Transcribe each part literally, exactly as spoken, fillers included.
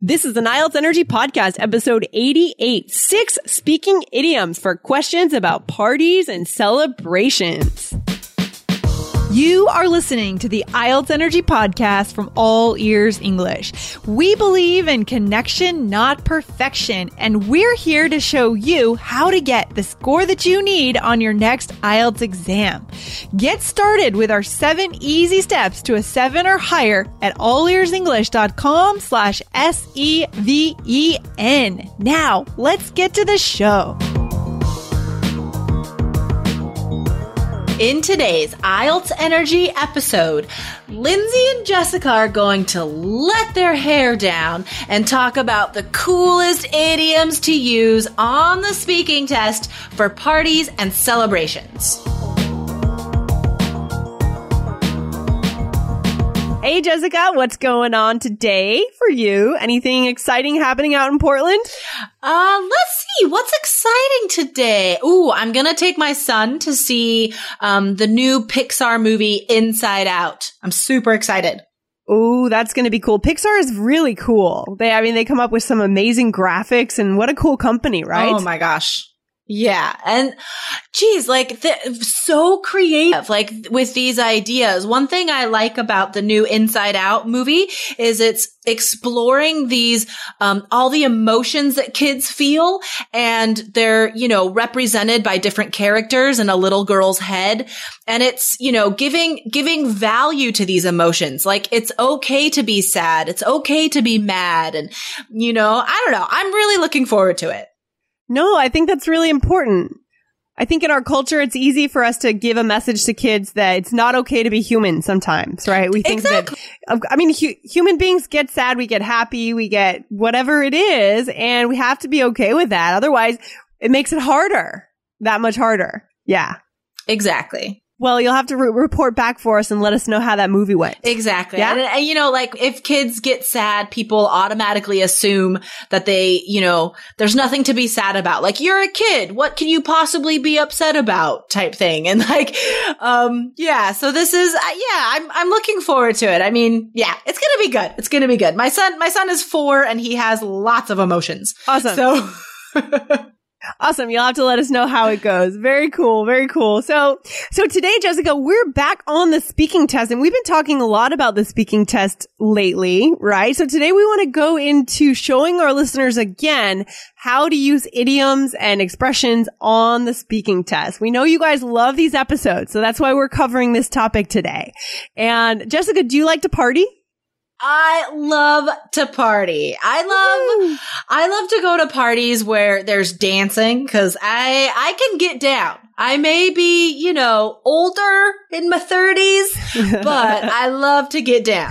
This is an I E L T S Energy Podcast, episode eighty-eight, six speaking idioms for questions about parties and celebrations. You are listening to the I E L T S Energy Podcast from All Ears English. We believe in connection, not perfection, and we're here to show you how to get the score that you need on your next I E L T S exam. Get started with our seven easy steps to a seven or higher at allearsenglish.com slash S E V E N. Now, let's get to the show. In today's I E L T S Energy episode, Lindsay and Jessica are going to let their hair down and talk about the coolest idioms to use on the speaking test for parties and celebrations. Hey, Jessica, what's going on today for you? Anything exciting happening out in Portland? Uh, let's see. What's exciting today? Ooh, I'm going to take my son to see um the new Pixar movie Inside Out. I'm super excited. Ooh, that's going to be cool. Pixar is really cool. They, I mean, they come up with some amazing graphics and what a cool company, right? Oh my gosh. Yeah. And geez, like th- so creative, like with these ideas. One thing I like about the new Inside Out movie is it's exploring these, um, all the emotions that kids feel, and they're, you know, represented by different characters in a little girl's head. And it's, you know, giving, giving value to these emotions. Like it's okay to be sad. It's okay to be mad. And, you know, I don't know. I'm really looking forward to it. No, I think that's really important. I think in our culture, it's easy for us to give a message to kids that it's not okay to be human sometimes, right? We think exactly. that, I mean, hu- human beings get sad, we get happy, we get whatever it is, and we have to be okay with that. Otherwise, it makes it harder, that much harder. Yeah. Exactly. Well, you'll have to re- report back for us and let us know how that movie went. Exactly. Yeah? And, and, you know, like if kids get sad, people automatically assume that they, you know, there's nothing to be sad about. Like, you're a kid. What can you possibly be upset about type thing? And like, um, yeah. So this is, uh, yeah, I'm, I'm looking forward to it. I mean, yeah, it's going to be good. It's going to be good. My son, my son is four and he has lots of emotions. Awesome. So. Awesome. You'll have to let us know how it goes. Very cool. Very cool. So, so today, Jessica, we're back on the speaking test, and we've been talking a lot about the speaking test lately, right? So today we want to go into showing our listeners again how to use idioms and expressions on the speaking test. We know you guys love these episodes, so that's why we're covering this topic today. And Jessica, do you like to party? I love to party. I love, Woo. I love to go to parties where there's dancing, because I, I can get down. I may be, you know, older in my thirties, but I love to get down.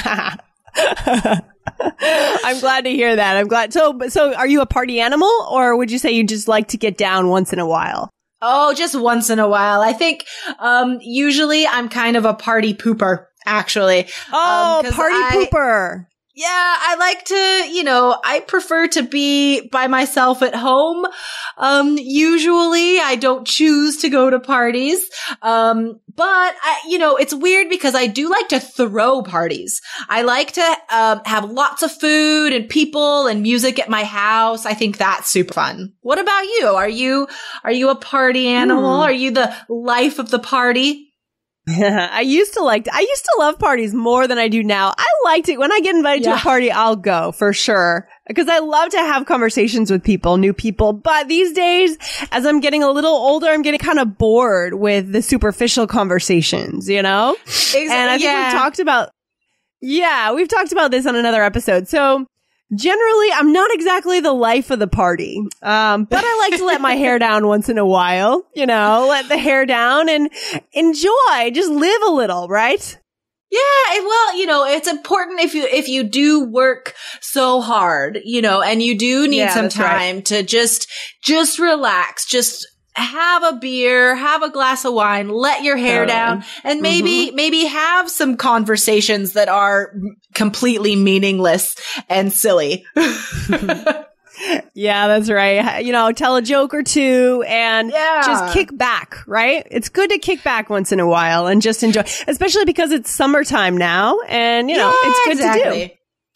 I'm glad to hear that. I'm glad. So, so are you a party animal, or would you say you just like to get down once in a while? Oh, just once in a while. I think, um, usually I'm kind of a party pooper. Actually. Oh, um, party I, pooper. Yeah, I like to, you know, I prefer to be by myself at home. Um, usually I don't choose to go to parties. Um, but I, you know, it's weird because I do like to throw parties. I like to, um, have lots of food and people and music at my house. I think that's super fun. What about you? Are you, are you a party animal? Hmm. Are you the life of the party? I used to like, I used to love parties more than I do now. I liked it. When I get invited yeah. to a party, I'll go for sure. Because I love to have conversations with people, new people. But these days, as I'm getting a little older, I'm getting kind of bored with the superficial conversations, you know? Exactly. And I think yeah. we've talked about, yeah, we've talked about this on another episode. So generally, I'm not exactly the life of the party, um, but I like to let my hair down once in a while, you know, let the hair down and enjoy, just live a little, right? Yeah, well, you know, it's important if you if you do work so hard, you know, and you do need yeah, some time right. to just just relax, just have a beer, have a glass of wine, let your hair totally. down, and maybe, mm-hmm. maybe have some conversations that are completely meaningless and silly. Yeah, that's right. You know, tell a joke or two and yeah. just kick back, right? It's good to kick back once in a while and just enjoy, especially because it's summertime now and, you know, yeah, it's good exactly. to do.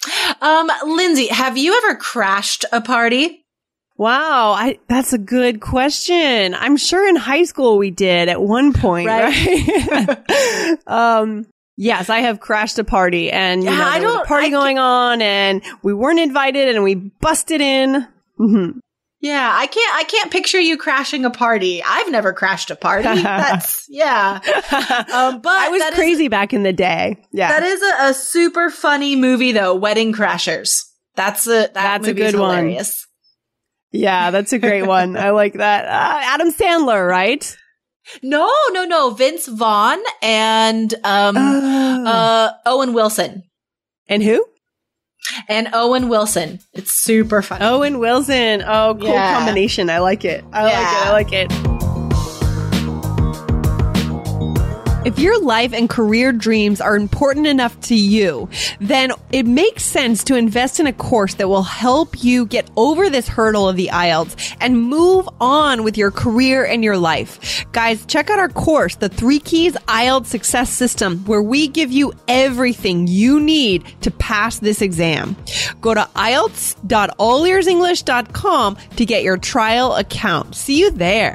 Um, Lindsay, have you ever crashed a party? Wow, I, that's a good question. I'm sure in high school we did at one point, right? right? um, yes, I have crashed a party, and you yeah, know, there I don't, was a party I going on, and we weren't invited, and we busted in. Mm-hmm. Yeah, I can't. I can't picture you crashing a party. I've never crashed a party. That's yeah. Um, but I was crazy is, back in the day. Yeah, that is a, a super funny movie, though. Wedding Crashers. That's a that that's a good hilarious. one. Yeah, that's a great one. I like that. Uh, Adam Sandler, right? No, no, no. Vince Vaughn and um, oh. uh, Owen Wilson. And who? And Owen Wilson. It's super funny. Owen Wilson. Oh, cool yeah. combination. I like it. I yeah. like it. I like it. If your life and career dreams are important enough to you, then it makes sense to invest in a course that will help you get over this hurdle of the I E L T S and move on with your career and your life. Guys, check out our course, The Three Keys I E L T S Success System, where we give you everything you need to pass this exam. Go to I E L T S dot all ears english dot com to get your trial account. See you there.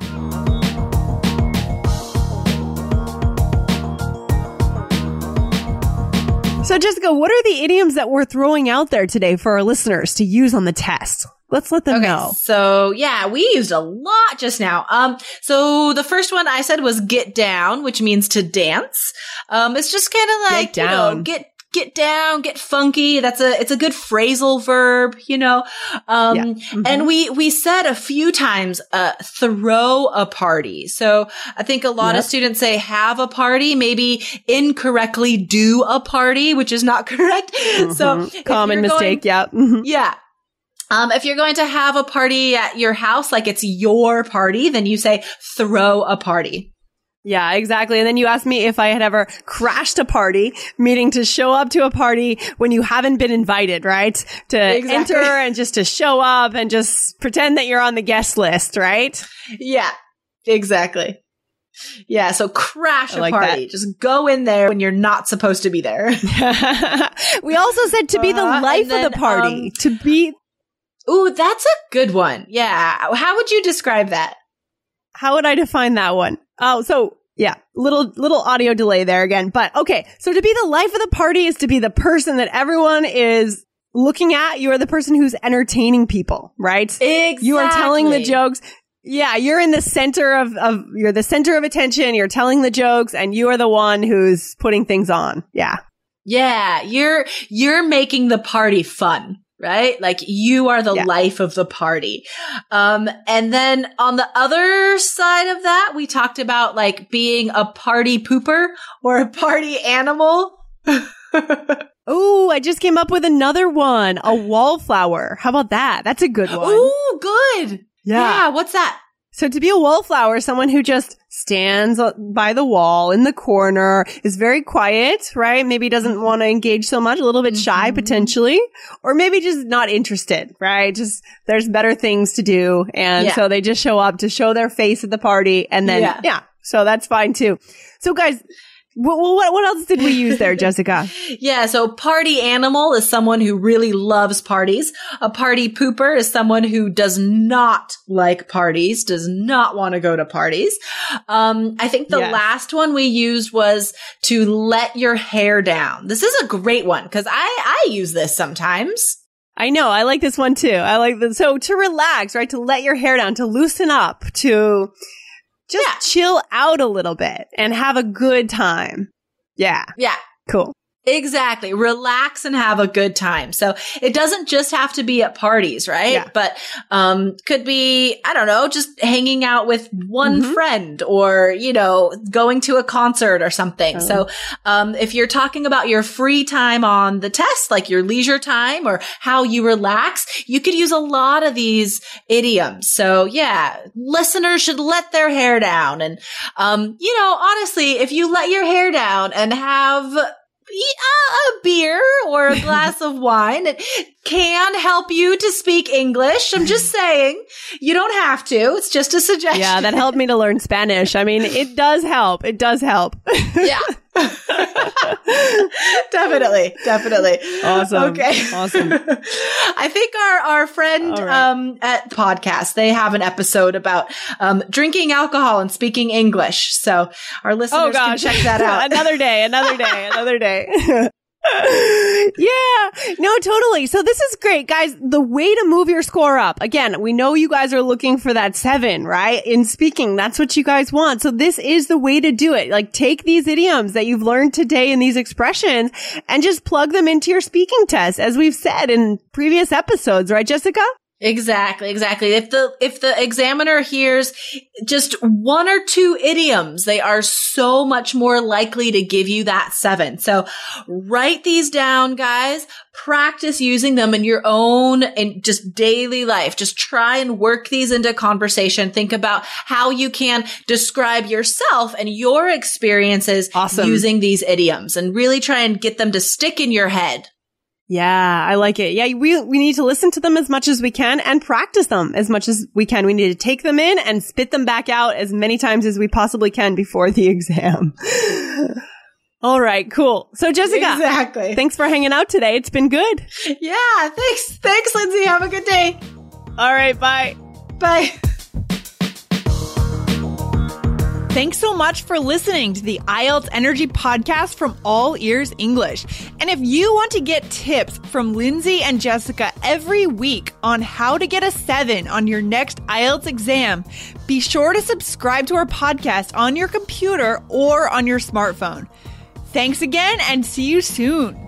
So Jessica, what are the idioms that we're throwing out there today for our listeners to use on the test? Let's let them okay, know. So yeah, we used a lot just now. Um, so the first one I said was get down, which means to dance. Um, it's just kind of like, get down. you know, get Get down, get funky. That's a, it's a good phrasal verb, you know? Um, yeah. mm-hmm. and we, we said a few times, uh, throw a party. So I think a lot yep. of students say have a party, maybe incorrectly do a party, which is not correct. Mm-hmm. So common mistake. Going, yeah. Mm-hmm. Yeah. Um, if you're going to have a party at your house, like it's your party, then you say throw a party. Yeah, exactly. And then you asked me if I had ever crashed a party, meaning to show up to a party when you haven't been invited, right? To exactly. enter and just to show up and just pretend that you're on the guest list, right? Yeah, exactly. Yeah, so crash a like party. That. Just go in there when you're not supposed to be there. We also said to be the uh, life then, of the party. Um, to be... Ooh, that's a good one. Yeah. How would you describe that? How would I define that one? Oh, so yeah, little, little audio delay there again. But okay. So to be the life of the party is to be the person that everyone is looking at. You are the person who's entertaining people, right? Exactly. You are telling the jokes. Yeah. You're in the center of, of, you're the center of attention. You're telling the jokes and you are the one who's putting things on. Yeah. Yeah. You're, you're making the party fun. Right? Like you are the yeah. life of the party. Um, and then on the other side of that, we talked about like being a party pooper or a party animal. Oh, I just came up with another one. A wallflower. How about that? That's a good one. Ooh, good. Yeah. Yeah. What's that? So to be a wallflower, someone who just stands by the wall in the corner, is very quiet, right? Maybe doesn't want to engage so much, a little bit shy mm-hmm. potentially, or maybe just not interested, right? Just there's better things to do. And yeah. so they just show up to show their face at the party. And then, yeah, yeah so that's fine too. So guys, What, what, what else did we use there, Jessica? Yeah, so party animal is someone who really loves parties. A party pooper is someone who does not like parties, does not want to go to parties. Um, I think the yes. last one we used was to let your hair down. This is a great one because I, I use this sometimes. I know. I like this one too. I like this. So to relax, right? To let your hair down, to loosen up, to... Just yeah. chill out a little bit and have a good time. Yeah. Yeah. Cool. Exactly. Relax and have a good time. So it doesn't just have to be at parties, right? Yeah. But um could be, I don't know, just hanging out with one mm-hmm. friend or, you know, going to a concert or something. Oh. So um if you're talking about your free time on the test, like your leisure time or how you relax, you could use a lot of these idioms. So yeah, listeners should let their hair down. And um, you know, honestly, if you let your hair down and have a beer or a glass of wine, it can help you to speak English. I'm just saying, you don't have to. It's just a suggestion. Yeah, that helped me to learn Spanish. I mean, it does help. It does help. Yeah. definitely, definitely. Awesome. Okay. Awesome. I think our, our friend right. um, at the podcast, they have an episode about um, drinking alcohol and speaking English. So our listeners oh, gosh. can check that out. another day, another day, another day. Yeah, no, totally. So this is great, guys. The way to move your score up. Again, we know you guys are looking for that seven, right? In speaking, that's what you guys want. So this is the way to do it. Like take these idioms that you've learned today and these expressions and just plug them into your speaking test, as we've said in previous episodes, right, Jessica? Exactly, exactly. If the, if the examiner hears just one or two idioms, they are so much more likely to give you that seven. So write these down, guys. Practice using them in your own and just daily life. Just try and work these into conversation. Think about how you can describe yourself and your experiences awesome. using these idioms and really try and get them to stick in your head. Yeah, I like it. Yeah, we we need to listen to them as much as we can and practice them as much as we can. We need to take them in and spit them back out as many times as we possibly can before the exam. All right, cool. So Jessica, exactly. Thanks for hanging out today. It's been good. Yeah, thanks. Thanks, Lindsay. Have a good day. All right, bye. Bye. Thanks so much for listening to the I E L T S Energy Podcast from All Ears English. And if you want to get tips from Lindsay and Jessica every week on how to get a seven on your next I E L T S exam, be sure to subscribe to our podcast on your computer or on your smartphone. Thanks again and see you soon.